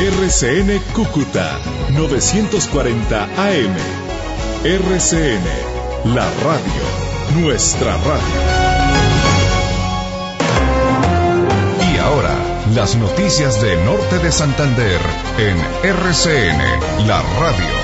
RCN Cúcuta 940 AM. RCN, la radio, nuestra radio. Y ahora, las noticias de Norte de Santander en RCN, la radio.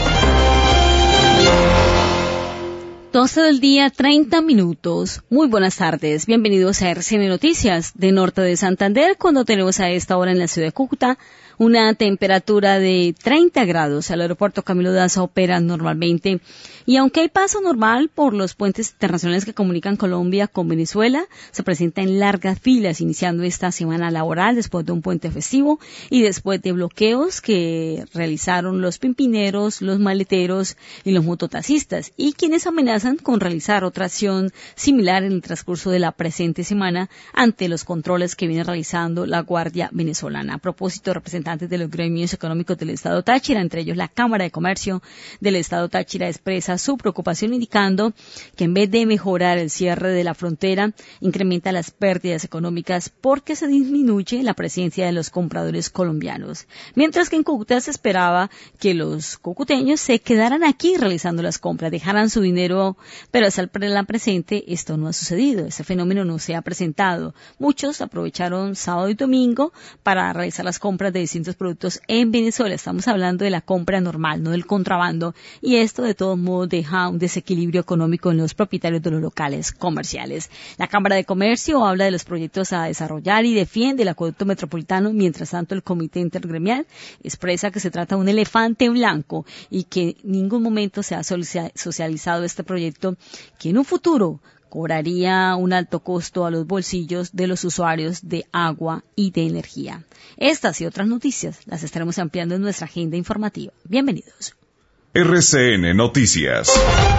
12 del día, 30 minutos. Muy buenas tardes. Bienvenidos a RCN Noticias de Norte de Santander, cuando tenemos a esta hora en la ciudad de Cúcuta una temperatura de 30 grados. El aeropuerto Camilo Daza opera normalmente y aunque hay paso normal por los puentes internacionales que comunican Colombia con Venezuela, se presentan largas filas iniciando esta semana laboral después de un puente festivo y después de bloqueos que realizaron los pimpineros, los maleteros y los mototaxistas, y quienes amenazan con realizar otra acción similar en el transcurso de la presente semana ante los controles que viene realizando la Guardia Venezolana. A propósito, representantes de los gremios económicos del Estado Táchira, entre ellos la Cámara de Comercio del Estado Táchira, expresa su preocupación indicando que en vez de mejorar el cierre de la frontera, incrementa las pérdidas económicas porque se disminuye la presencia de los compradores colombianos. Mientras que en Cúcuta se esperaba que los cucuteños se quedaran aquí realizando las compras, dejaran su dinero, pero hasta el presente esto no ha sucedido. Este fenómeno no se ha presentado. Muchos aprovecharon sábado y domingo para realizar las compras de distintos productos en Venezuela. Estamos hablando de la compra normal, no del contrabando, y esto de todos modos deja un desequilibrio económico en los propietarios de los locales comerciales. La Cámara de Comercio habla de los proyectos a desarrollar y defiende el acueducto metropolitano. Mientras tanto, el Comité Intergremial expresa que se trata de un elefante blanco y que en ningún momento se ha socializado este proyecto, que en un futuro cobraría un alto costo a los bolsillos de los usuarios de agua y de energía. Estas y otras noticias las estaremos ampliando en nuestra agenda informativa. Bienvenidos. RCN Noticias.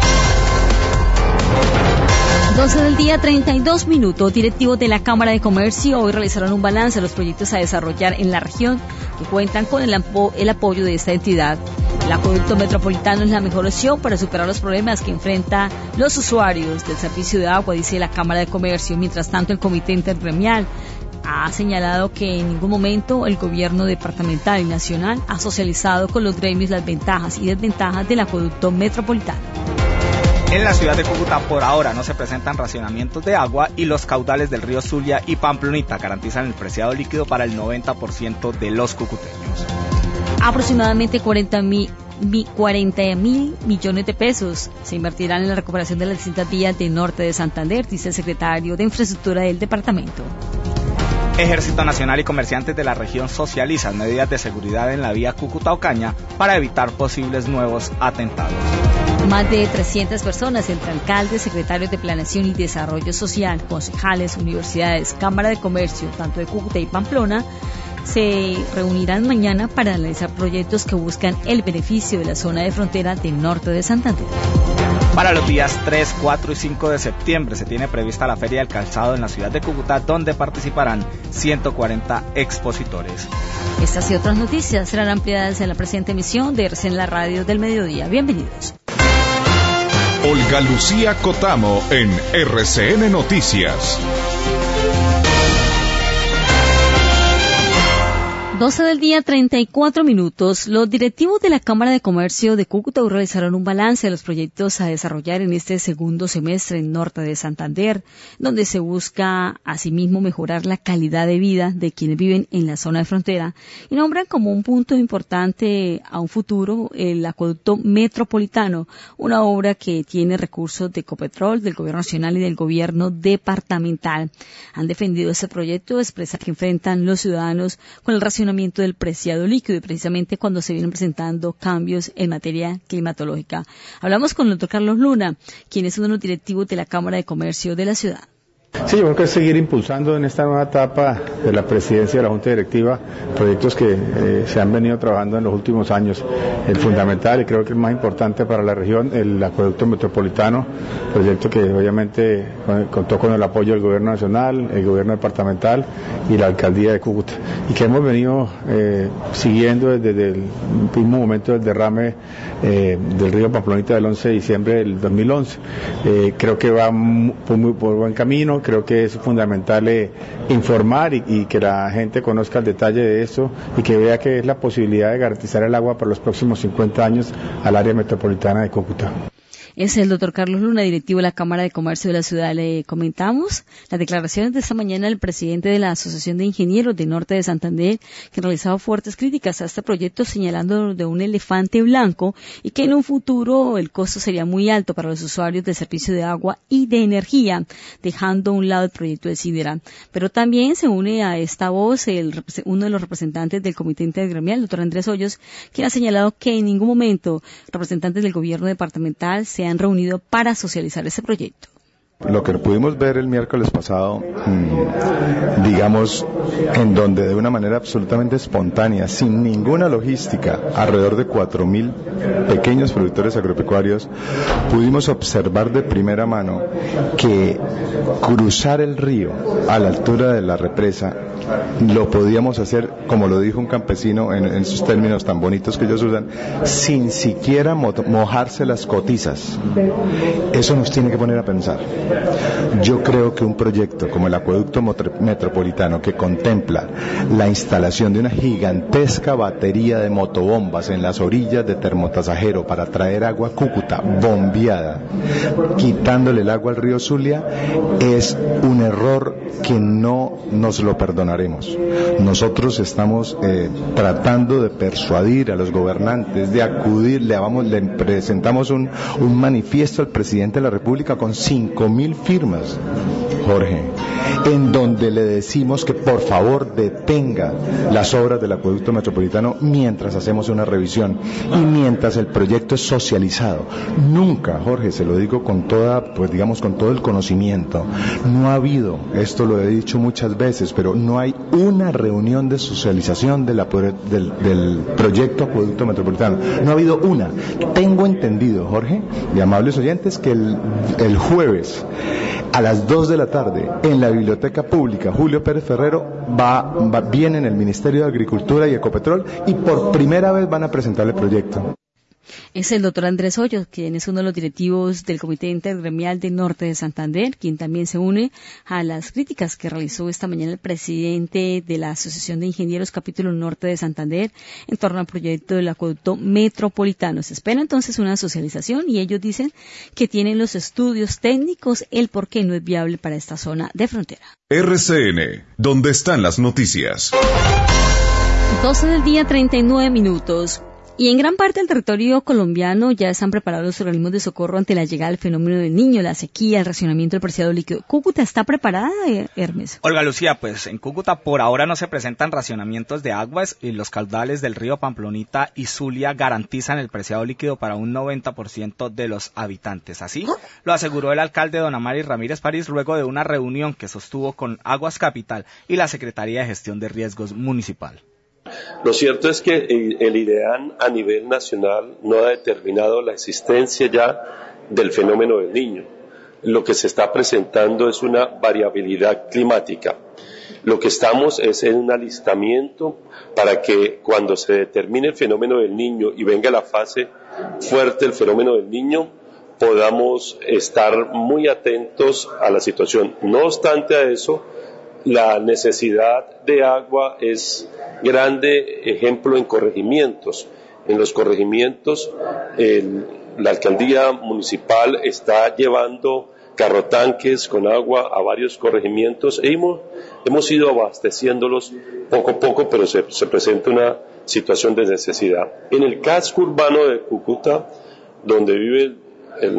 12 del día, 32 minutos. Directivos de la Cámara de Comercio hoy realizaron un balance de los proyectos a desarrollar en la región que cuentan con el apoyo de esta entidad. El acueducto metropolitano es la mejor opción para superar los problemas que enfrentan los usuarios del servicio de agua, dice la Cámara de Comercio. Mientras tanto, el Comité Intergremial ha señalado que en ningún momento el gobierno departamental y nacional ha socializado con los gremios las ventajas y desventajas del acueducto metropolitano. En la ciudad de Cúcuta por ahora no se presentan racionamientos de agua y los caudales del río Zulia y Pamplonita garantizan el preciado líquido para el 90% de los cucuteños. Aproximadamente 40 mil millones de pesos se invertirán en la recuperación de las distintas vías del norte de Santander, dice el secretario de Infraestructura del departamento. Ejército Nacional y comerciantes de la región socializan medidas de seguridad en la vía Cúcuta-Ocaña para evitar posibles nuevos atentados. Más de 300 personas, entre alcaldes, secretarios de Planeación y Desarrollo Social, concejales, universidades, Cámara de Comercio, tanto de Cúcuta y Pamplona, se reunirán mañana para analizar proyectos que buscan el beneficio de la zona de frontera del norte de Santander. Para los días 3, 4 y 5 de septiembre se tiene prevista la Feria del Calzado en la ciudad de Cúcuta, donde participarán 140 expositores. Estas y otras noticias serán ampliadas en la presente emisión de RCN, la radio del mediodía. Bienvenidos. Olga Lucía Cotamo en RCN Noticias. 12 del día, 34 minutos. Los directivos de la Cámara de Comercio de Cúcuta realizaron un balance de los proyectos a desarrollar en este segundo semestre en norte de Santander, donde se busca asimismo mejorar la calidad de vida de quienes viven en la zona de frontera, y nombran como un punto importante a un futuro el acueducto metropolitano, una obra que tiene recursos de Ecopetrol, del Gobierno Nacional y del Gobierno departamental. Han defendido este proyecto, expresa que enfrentan los ciudadanos con el racionamiento del preciado líquido y precisamente cuando se vienen presentando cambios en materia climatológica. Hablamos con el doctor Carlos Luna, quien es uno de los directivos de la Cámara de Comercio de la ciudad. Sí, yo creo que es seguir impulsando en esta nueva etapa de la presidencia de la Junta Directiva proyectos que se han venido trabajando en los últimos años. El fundamental y creo que el más importante para la región, el acueducto metropolitano, proyecto que obviamente contó con el apoyo del Gobierno Nacional, el Gobierno Departamental y la Alcaldía de Cúcuta, y que hemos venido siguiendo desde el mismo momento del derrame del río Pamplonita del 11 de diciembre del 2011. Creo que va por buen camino. información. Creo que es fundamental informar y que la gente conozca el detalle de esto y que vea que es la posibilidad de garantizar el agua por los próximos 50 años al área metropolitana de Cúcuta. Es el doctor Carlos Luna, directivo de la Cámara de Comercio de la ciudad. Le comentamos las declaraciones de esta mañana del presidente de la Asociación de Ingenieros de Norte de Santander, que realizaba fuertes críticas a este proyecto, señalando de un elefante blanco y que en un futuro el costo sería muy alto para los usuarios del servicio de agua y de energía, dejando a un lado el proyecto de Sidera. Pero también se une a esta voz uno de los representantes del Comité Intergremial, el doctor Andrés Hoyos, quien ha señalado que en ningún momento representantes del gobierno departamental se han reunido para socializar ese proyecto. Lo que pudimos ver el miércoles pasado, digamos, en donde de una manera absolutamente espontánea, sin ninguna logística, alrededor de 4.000 pequeños productores agropecuarios, pudimos observar de primera mano que cruzar el río a la altura de la represa lo podíamos hacer, como lo dijo un campesino en sus términos tan bonitos que ellos usan, sin siquiera mojarse las cotizas. Eso nos tiene que poner a pensar. Yo creo que un proyecto como el acueducto metropolitano, que contempla la instalación de una gigantesca batería de motobombas en las orillas de Termotasajero para traer agua a Cúcuta bombeada, quitándole el agua al río Zulia, es un error que no nos lo perdonaremos. Nosotros estamos tratando de persuadir a los gobernantes de acudir, le presentamos un manifiesto al presidente de la República con 5.000 firmas, Jorge, en donde le decimos que por favor detenga las obras del acueducto metropolitano mientras hacemos una revisión y mientras el proyecto es socializado. Nunca, Jorge, se lo digo con con todo el conocimiento, no ha habido, esto lo he dicho muchas veces, pero no hay una reunión de socialización del proyecto acueducto metropolitano. No ha habido una. Tengo entendido, Jorge, y amables oyentes, que el jueves a las 2 de la tarde en la Biblioteca Pública Julio Pérez Ferrero viene en el Ministerio de Agricultura y Ecopetrol y por primera vez van a presentar el proyecto. Es el doctor Andrés Hoyos, quien es uno de los directivos del Comité Intergremial de Norte de Santander, quien también se une a las críticas que realizó esta mañana el presidente de la Asociación de Ingenieros Capítulo Norte de Santander en torno al proyecto del acueducto metropolitano. Se espera entonces una socialización y ellos dicen que tienen los estudios técnicos el por qué no es viable para esta zona de frontera. RCN, donde están las noticias. 12 del día, 39 minutos. Y en gran parte del territorio colombiano ya están preparados los organismos de socorro ante la llegada del fenómeno del Niño, la sequía, el racionamiento del preciado líquido. ¿Cúcuta está preparada, Hermes? Olga Lucía, pues en Cúcuta por ahora no se presentan racionamientos de aguas y los caudales del río Pamplonita y Zulia garantizan el preciado líquido para un 90% de los habitantes. Así lo aseguró el alcalde don Amari Ramírez París luego de una reunión que sostuvo con Aguas Capital y la Secretaría de Gestión de Riesgos Municipal. Lo cierto es que el IDEAN a nivel nacional no ha determinado la existencia ya del fenómeno del Niño. Lo que se está presentando es una variabilidad climática. Lo que estamos es en un alistamiento para que cuando se determine el fenómeno del Niño y venga la fase fuerte del fenómeno del Niño, podamos estar muy atentos a la situación. No obstante a eso, la necesidad de agua es grande, ejemplo en corregimientos. En los corregimientos, la alcaldía municipal está llevando carrotanques con agua a varios corregimientos e hemos ido abasteciéndolos poco a poco, pero se presenta una situación de necesidad. En el casco urbano de Cúcuta, donde vive el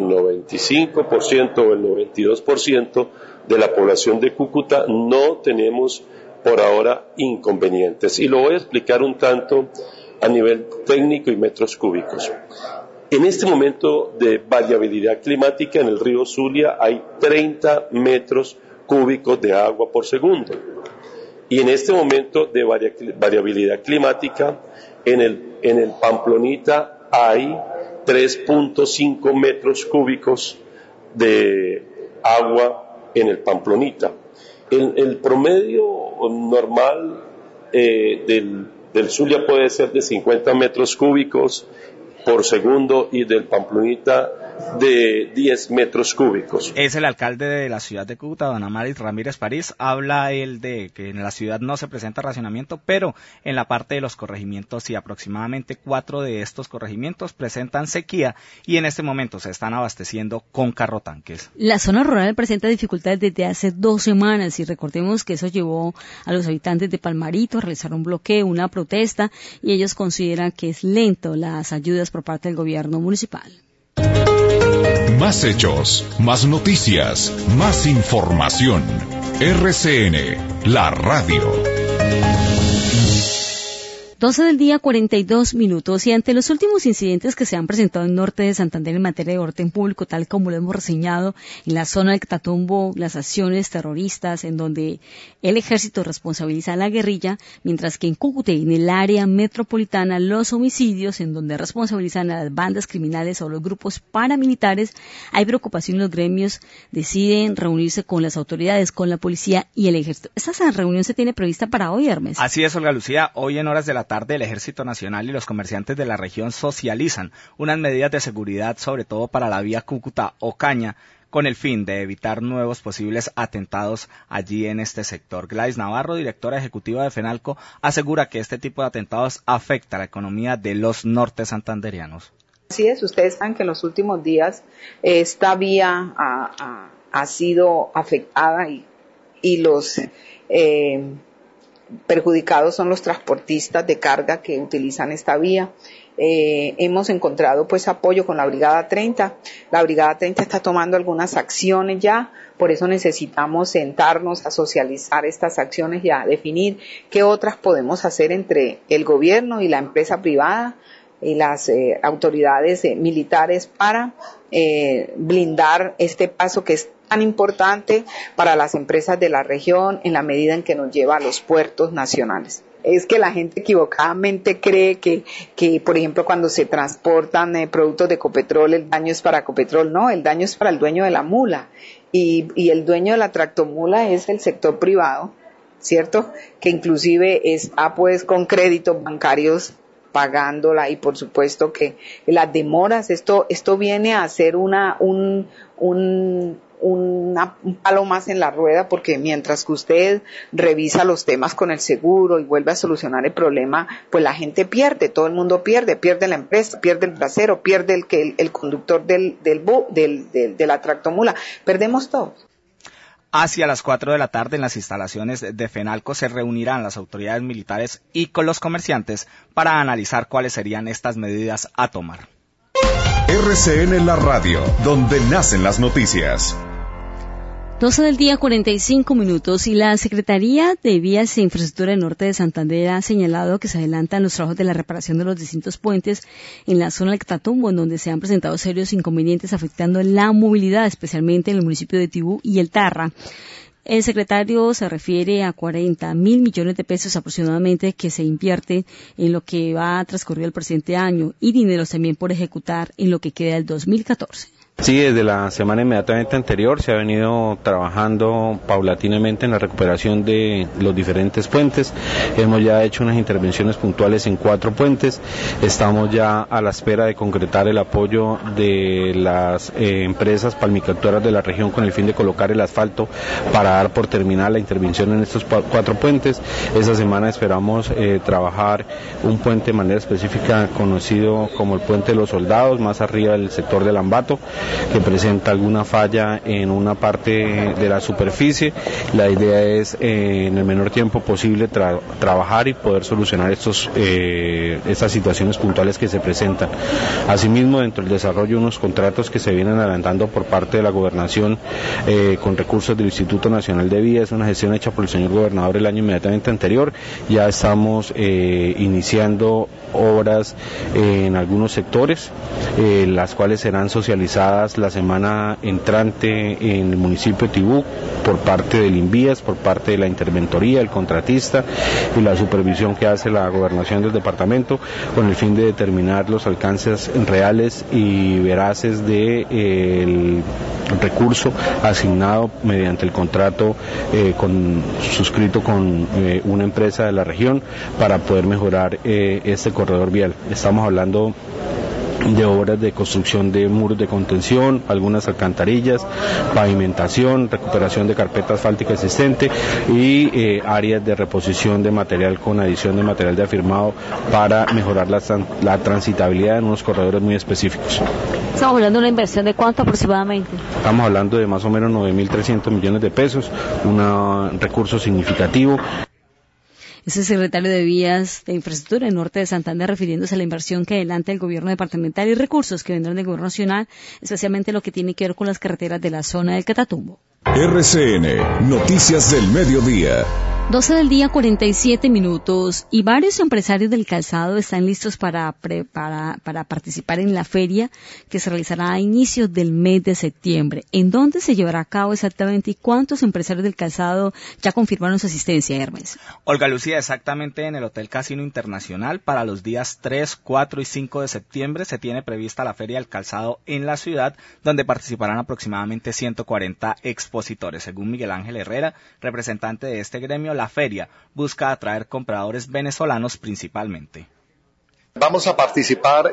95% o el 92% de la población de Cúcuta, no tenemos por ahora inconvenientes. Y lo voy a explicar un tanto a nivel técnico y metros cúbicos. En este momento de variabilidad climática en el río Zulia hay 30 metros cúbicos de agua por segundo. Y en este momento de variabilidad climática en el Pamplonita hay 3.5 metros cúbicos de agua en el Pamplonita. El promedio normal del Zulia puede ser de 50 metros cúbicos por segundo y del Pamplonita de 10 metros cúbicos. Es el alcalde de la ciudad de Cúcuta, don Amaris Ramírez París. Habla él de que en la ciudad no se presenta racionamiento, pero en la parte de los corregimientos sí, aproximadamente 4 de estos corregimientos presentan sequía y en este momento se están abasteciendo con carrotanques. La zona rural presenta dificultades desde hace 2 semanas y recordemos que eso llevó a los habitantes de Palmarito a realizar un bloqueo, una protesta, y ellos consideran que es lento las ayudas por parte del gobierno municipal. Más hechos, más noticias, más información. RCN, la radio. 12 del día, 42 minutos, y ante los últimos incidentes que se han presentado en Norte de Santander en materia de orden público, tal como lo hemos reseñado en la zona del Catatumbo, las acciones terroristas en donde el ejército responsabiliza a la guerrilla, mientras que en Cúcuta, en el área metropolitana, los homicidios en donde responsabilizan a las bandas criminales o los grupos paramilitares, hay preocupación. Los gremios deciden reunirse con las autoridades, con la policía y el ejército. Esta reunión se tiene prevista para hoy, Hermes. Así es, Olga Lucía, hoy en horas de la tarde el Ejército Nacional y los comerciantes de la región socializan unas medidas de seguridad, sobre todo para la vía Cúcuta-Ocaña, con el fin de evitar nuevos posibles atentados allí en este sector. Gladys Navarro, directora ejecutiva de FENALCO, asegura que este tipo de atentados afecta la economía de los norte santanderianos. Así es, ustedes saben que en los últimos días esta vía ha sido afectada y los perjudicados son los transportistas de carga que utilizan esta vía. Hemos encontrado pues apoyo con la Brigada 30. La Brigada 30 está tomando algunas acciones ya, por eso necesitamos sentarnos a socializar estas acciones y a definir qué otras podemos hacer entre el gobierno y la empresa privada y las autoridades militares para blindar este paso que es tan importante para las empresas de la región en la medida en que nos lleva a los puertos nacionales. Es que la gente equivocadamente cree que por ejemplo, cuando se transportan productos de Ecopetrol, el daño es para Ecopetrol. No, el daño es para el dueño de la mula. Y el dueño de la tractomula es el sector privado, ¿cierto? Que inclusive está pues con créditos bancarios pagándola, y por supuesto que las demoras, esto viene a ser un palo más en la rueda, porque mientras que usted revisa los temas con el seguro y vuelve a solucionar el problema, pues la gente pierde, todo el mundo pierde la empresa, pierde el bracero, pierde el conductor de la tractomula, perdemos todos. Hacia las 4 de la tarde en las instalaciones de FENALCO se reunirán las autoridades militares y con los comerciantes para analizar cuáles serían estas medidas a tomar. RCN la radio, donde nacen las noticias. 12 del día, 45 minutos, y la Secretaría de Vías e Infraestructura del Norte de Santander ha señalado que se adelantan los trabajos de la reparación de los distintos puentes en la zona del Catatumbo, en donde se han presentado serios inconvenientes afectando la movilidad, especialmente en el municipio de Tibú y el Tarra. El secretario se refiere a 40.000 millones de pesos aproximadamente que se invierte en lo que va a transcurrir el presente año y dineros también por ejecutar en lo que queda del 2014. Sí, desde la semana inmediatamente anterior se ha venido trabajando paulatinamente en la recuperación de los diferentes puentes. Hemos ya hecho unas intervenciones puntuales en 4 puentes. Estamos ya a la espera de concretar el apoyo de las empresas palmicacturas de la región con el fin de colocar el asfalto para dar por terminada la intervención en estos 4 puentes. Esta semana esperamos trabajar un puente de manera específica conocido como el Puente de los Soldados, más arriba del sector del Ambato, que presenta alguna falla en una parte de la superficie. La idea es en el menor tiempo posible trabajar y poder solucionar estas situaciones puntuales que se presentan. Asimismo, dentro del desarrollo unos contratos que se vienen adelantando por parte de la gobernación con recursos del Instituto Nacional de Vías, una gestión hecha por el señor gobernador el año inmediatamente anterior. Ya estamos iniciando obras en algunos sectores, las cuales serán socializadas la semana entrante en el municipio de Tibú por parte del INVÍAS, por parte de la interventoría, el contratista y la supervisión que hace la gobernación del departamento, con el fin de determinar los alcances reales y veraces del recurso asignado mediante el contrato suscrito con una empresa de la región para poder mejorar este corredor vial. Estamos hablando de obras de construcción de muros de contención, algunas alcantarillas, pavimentación, recuperación de carpeta asfáltica existente y áreas de reposición de material con adición de material de afirmado para mejorar la transitabilidad en unos corredores muy específicos. Estamos hablando de una inversión de ¿cuánto aproximadamente? Estamos hablando de más o menos 9.300 millones de pesos, un recurso significativo. Es el secretario de Vías de Infraestructura en Norte de Santander, refiriéndose a la inversión que adelanta el gobierno departamental y recursos que vendrán del gobierno nacional, especialmente lo que tiene que ver con las carreteras de la zona del Catatumbo. RCN, Noticias del Mediodía. 12 del día, 47 minutos, y varios empresarios del calzado están listos para participar en la feria que se realizará a inicios del mes de septiembre. ¿En dónde se llevará a cabo exactamente y cuántos empresarios del calzado ya confirmaron su asistencia, Hermes? Olga Lucía, exactamente en el Hotel Casino Internacional para los días 3, 4 y 5 de septiembre se tiene prevista la Feria del Calzado en la ciudad, donde participarán aproximadamente 140 expositores. Según Miguel Ángel Herrera, representante de este gremio, la feria busca atraer compradores venezolanos principalmente. Vamos a participar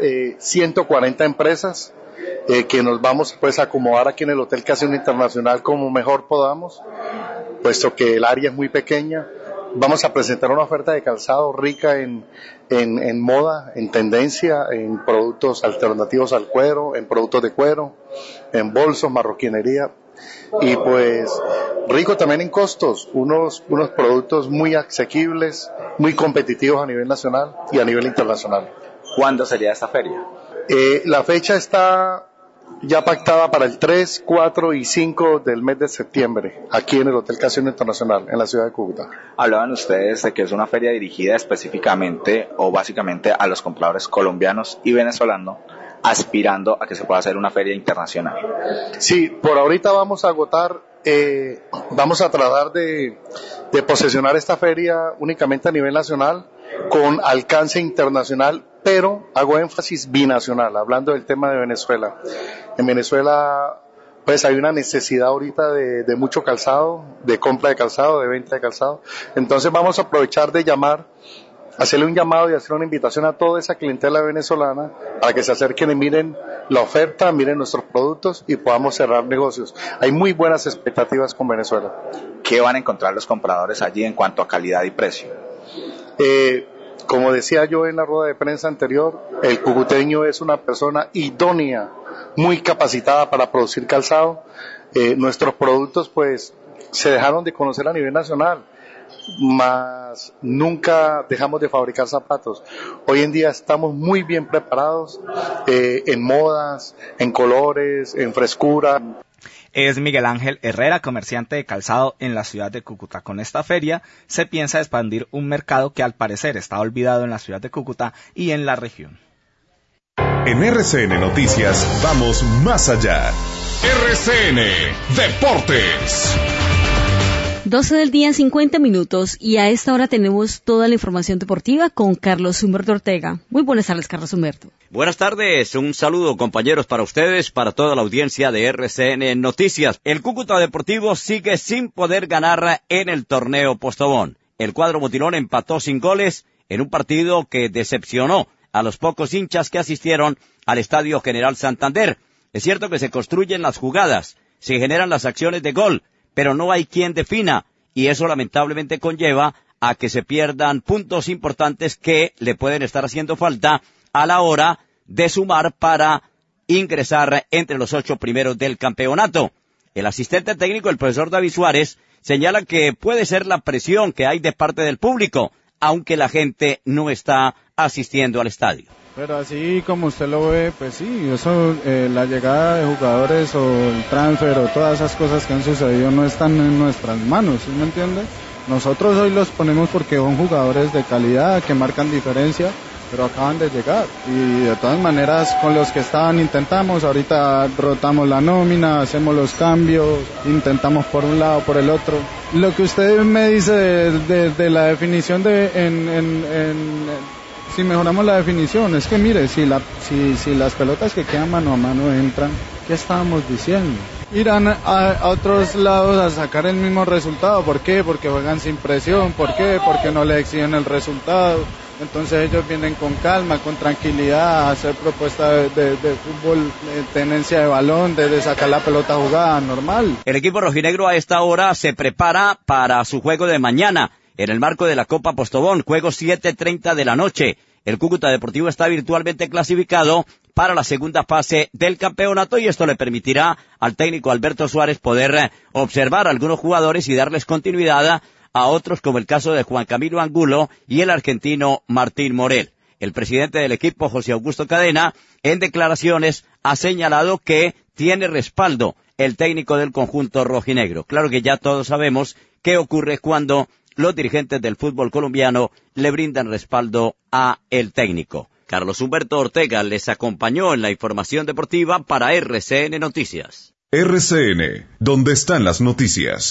140 empresas que nos vamos pues a acomodar aquí en el Hotel Casino Internacional como mejor podamos, puesto que el área es muy pequeña. Vamos a presentar una oferta de calzado rica en moda, en tendencia, en productos alternativos al cuero, en productos de cuero, en bolsos, marroquinería. Y pues rico también en costos, unos productos muy asequibles, muy competitivos a nivel nacional y a nivel internacional. ¿Cuándo sería esta feria? La fecha está ya pactada para el 3, 4 y 5 del mes de septiembre, aquí en el Hotel Casino Internacional, en la ciudad de Cúcuta. Hablaban ustedes de que es una feria dirigida específicamente o básicamente a los compradores colombianos y venezolanos, aspirando a que se pueda hacer una feria internacional. Sí, por ahorita vamos a agotar, vamos a tratar de posesionar esta feria únicamente a nivel nacional, con alcance internacional, pero hago énfasis binacional, hablando del tema de Venezuela. En Venezuela pues hay una necesidad ahorita de mucho calzado, de compra de calzado, de venta de calzado. Entonces vamos a aprovechar de hacerle un llamado y hacer una invitación a toda esa clientela venezolana para que se acerquen y miren la oferta, miren nuestros productos y podamos cerrar negocios. Hay muy buenas expectativas con Venezuela. ¿Qué van a encontrar los compradores allí en cuanto a calidad y precio? Como decía yo en la rueda de prensa anterior, el cucuteño es una persona idónea, muy capacitada para producir calzado. Nuestros productos pues se dejaron de conocer a nivel nacional, mas nunca dejamos de fabricar zapatos. Hoy en día estamos muy bien preparados en modas, en colores, en frescura. Es Miguel Ángel Herrera, comerciante de calzado en la ciudad de Cúcuta. Con esta feria se piensa expandir un mercado que al parecer está olvidado en la ciudad de Cúcuta y en la región. En RCN Noticias vamos más allá. RCN Deportes. 12 del día, 50 minutos, y a esta hora tenemos toda la información deportiva con Carlos Humberto Ortega. Muy buenas tardes, Carlos Humberto. Buenas tardes, un saludo compañeros para ustedes, para toda la audiencia de RCN Noticias. El Cúcuta Deportivo sigue sin poder ganar en el torneo Postobón. El cuadro botilón empató sin goles en un partido que decepcionó a los pocos hinchas que asistieron al Estadio General Santander. Es cierto que se construyen las jugadas, se generan las acciones de gol, pero no hay quien defina, y eso lamentablemente conlleva a que se pierdan puntos importantes que le pueden estar haciendo falta a la hora de sumar para ingresar entre los 8 primeros del campeonato. El asistente técnico, el profesor David Suárez, señala que puede ser la presión que hay de parte del público, aunque la gente no está asistiendo al estadio. Pero así como usted lo ve, pues sí, eso, la llegada de jugadores o el transfer o todas esas cosas que han sucedido no están en nuestras manos, ¿sí me entiende? Nosotros hoy los ponemos porque son jugadores de calidad, que marcan diferencia, pero acaban de llegar. Y de todas maneras, con los que estaban intentamos, ahorita rotamos la nómina, hacemos los cambios, intentamos por un lado, por el otro. Lo que usted me dice de la definición si mejoramos la definición, es que mire, si las pelotas que quedan mano a mano entran, ¿qué estábamos diciendo? Irán a otros lados a sacar el mismo resultado. ¿Por qué? Porque juegan sin presión. ¿Por qué? Porque no le exigen el resultado. Entonces ellos vienen con calma, con tranquilidad a hacer propuestas de fútbol, de tenencia de balón, de sacar la pelota jugada normal. El equipo rojinegro a esta hora se prepara para su juego de mañana en el marco de la Copa Postobón, juego 7:30 de la noche. El Cúcuta Deportivo está virtualmente clasificado para la segunda fase del campeonato y esto le permitirá al técnico Alberto Suárez poder observar a algunos jugadores y darles continuidad a otros, como el caso de Juan Camilo Angulo y el argentino Martín Morel. El presidente del equipo, José Augusto Cadena, en declaraciones ha señalado que tiene respaldo el técnico del conjunto rojinegro. Claro que ya todos sabemos qué ocurre cuando los dirigentes del fútbol colombiano le brindan respaldo a el técnico. Carlos Humberto Ortega les acompañó en la información deportiva para RCN Noticias. RCN, donde están las noticias.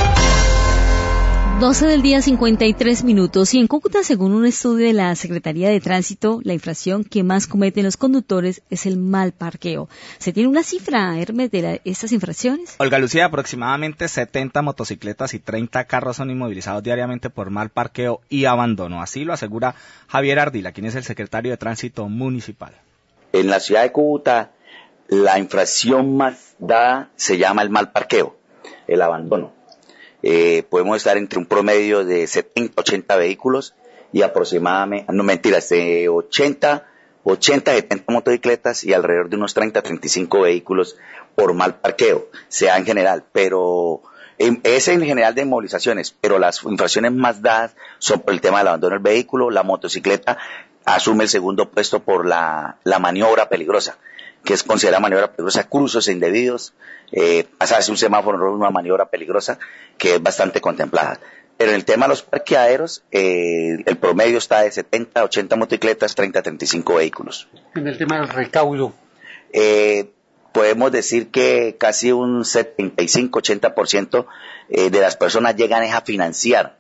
12 del día, 53 minutos. Y en Cúcuta, según un estudio de la Secretaría de Tránsito, la infracción que más cometen los conductores es el mal parqueo. ¿Se tiene una cifra, Hermes, de estas infracciones? Olga Lucía, aproximadamente 70 motocicletas y 30 carros son inmovilizados diariamente por mal parqueo y abandono. Así lo asegura Javier Ardila, quien es el secretario de Tránsito Municipal. En la ciudad de Cúcuta, la infracción más dada se llama el mal parqueo, el abandono. Podemos estar entre un promedio de 70, 80 vehículos y aproximadamente, de 80, 70 motocicletas y alrededor de unos 30, 35 vehículos por mal parqueo, sea en general, pero es en general de inmovilizaciones, pero las infracciones más dadas son por el tema del abandono del vehículo. La motocicleta asume el segundo puesto por la maniobra peligrosa, que es considerada maniobra peligrosa, cruces indebidos, pasarse un semáforo rojo, una maniobra peligrosa que es bastante contemplada. Pero en el tema de los parqueaderos, el promedio está de 70, 80 motocicletas, 30, 35 vehículos. En el tema del recaudo, podemos decir que casi un 75, 80% de las personas llegan a financiar.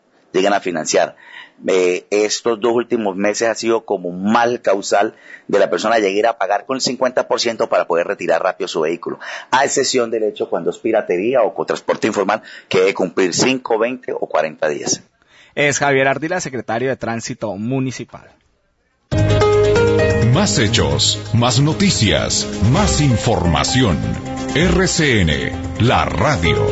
Estos 2 últimos meses ha sido como un mal causal de la persona llegar a pagar con el 50% para poder retirar rápido su vehículo, a excepción del hecho cuando es piratería o con transporte informal, que debe cumplir 5, 20 o 40 días. Es Javier Ardila, secretario de Tránsito Municipal. Más hechos, más noticias, más información. RCN, la radio.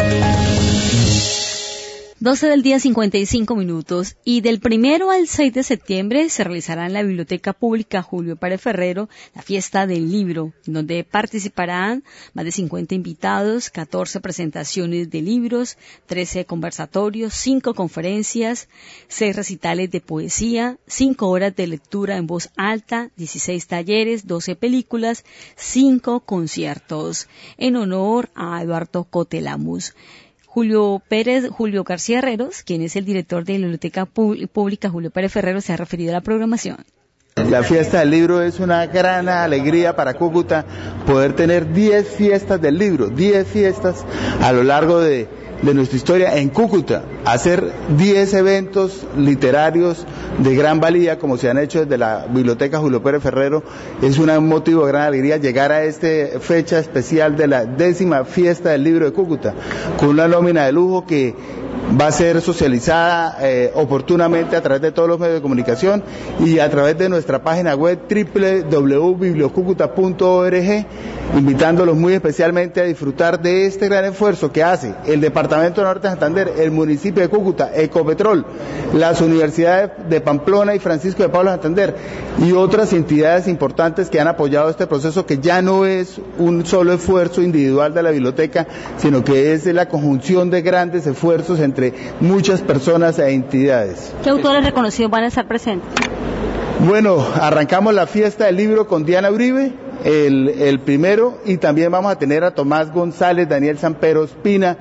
12 del día, 55 minutos. Y del 1 al 6 de septiembre se realizará en la Biblioteca Pública Julio Pérez Ferrero la fiesta del libro, en donde participarán más de 50 invitados, 14 presentaciones de libros, 13 conversatorios, 5 conferencias, 6 recitales de poesía, 5 horas de lectura en voz alta, 16 talleres, 12 películas, 5 conciertos, en honor a Eduardo Cotelamus. Julio García Herreros, quien es el director de la Biblioteca Pública Julio Pérez Ferrero, se ha referido a la programación. La fiesta del libro es una gran alegría para Cúcuta poder tener 10 fiestas del libro, 10 fiestas a lo largo de nuestra historia en Cúcuta, hacer 10 eventos literarios de gran valía como se han hecho desde la Biblioteca Julio Pérez Ferrero. Es un motivo de gran alegría llegar a esta fecha especial de la 10ª fiesta del libro de Cúcuta, con una nómina de lujo que va a ser socializada oportunamente a través de todos los medios de comunicación y a través de nuestra página web www.bibliocucuta.org, invitándolos muy especialmente a disfrutar de este gran esfuerzo que hace el Departamento de Norte de Santander, el municipio de Cúcuta, Ecopetrol, las universidades de Pamplona y Francisco de Paula Santander y otras entidades importantes que han apoyado este proceso, que ya no es un solo esfuerzo individual de la biblioteca, sino que es la conjunción de grandes esfuerzos entre muchas personas e entidades. ¿Qué autores reconocidos van a estar presentes? Bueno, arrancamos la fiesta del libro con Diana Uribe, el primero, y también vamos a tener a Tomás González, Daniel Sampero Espina,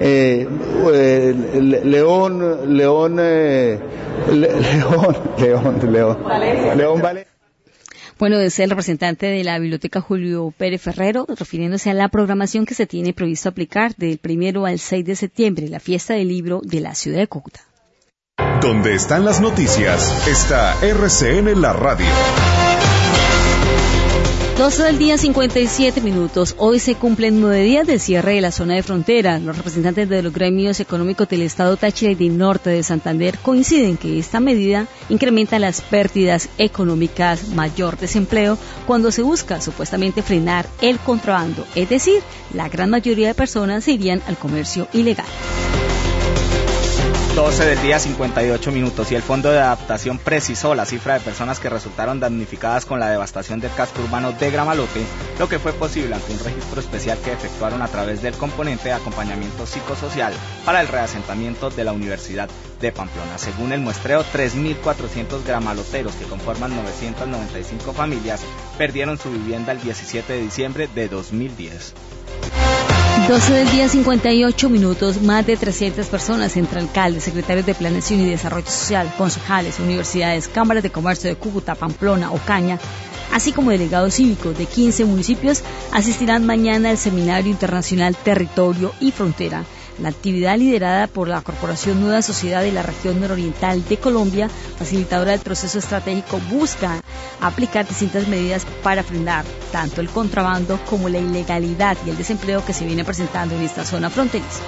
León Vale. Bueno, es el representante de la Biblioteca Julio Pérez Ferrero, refiriéndose a la programación que se tiene previsto aplicar del 1 al 6 de septiembre, la fiesta del libro de la ciudad de Cúcuta. Donde están las noticias, está RCN la radio. 12 del día, 57 minutos. Hoy se cumplen 9 días del cierre de la zona de frontera. Los representantes de los gremios económicos del Estado Táchira y del Norte de Santander coinciden que esta medida incrementa las pérdidas económicas, mayor desempleo, cuando se busca supuestamente frenar el contrabando. Es decir, la gran mayoría de personas se irían al comercio ilegal. 12 del día, 58 minutos, y el Fondo de Adaptación precisó la cifra de personas que resultaron damnificadas con la devastación del casco urbano de Gramalote, lo que fue posible ante un registro especial que efectuaron a través del componente de acompañamiento psicosocial para el reasentamiento de la Universidad de Pamplona. Según el muestreo, 3.400 gramaloteros, que conforman 995 familias, perdieron su vivienda el 17 de diciembre de 2010. 12 del día, 58 minutos, más de 300 personas, entre alcaldes, secretarios de Planeación y Desarrollo Social, concejales, universidades, cámaras de comercio de Cúcuta, Pamplona, Ocaña, así como delegados cívicos de 15 municipios, asistirán mañana al Seminario Internacional Territorio y Frontera. La actividad, liderada por la Corporación Nueva Sociedad de la Región Nororiental de Colombia, facilitadora del proceso estratégico, busca aplicar distintas medidas para frenar tanto el contrabando como la ilegalidad y el desempleo que se viene presentando en esta zona fronteriza.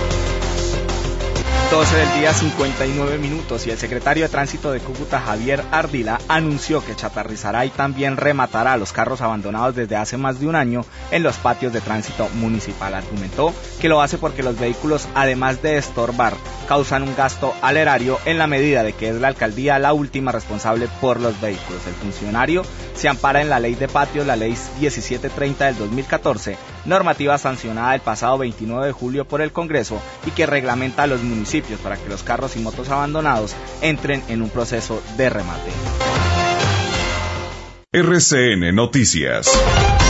12 del día, 59 minutos, y el secretario de Tránsito de Cúcuta, Javier Ardila, anunció que chatarrizará y también rematará los carros abandonados desde hace más de un año en los patios de tránsito municipal. Argumentó que lo hace porque los vehículos, además de estorbar, causan un gasto al erario, en la medida de que es la alcaldía la última responsable por los vehículos. El funcionario se ampara en la ley de patios, la ley 1730 del 2014, normativa sancionada el pasado 29 de julio por el Congreso y que reglamenta a los municipios para que los carros y motos abandonados entren en un proceso de remate. RCN Noticias.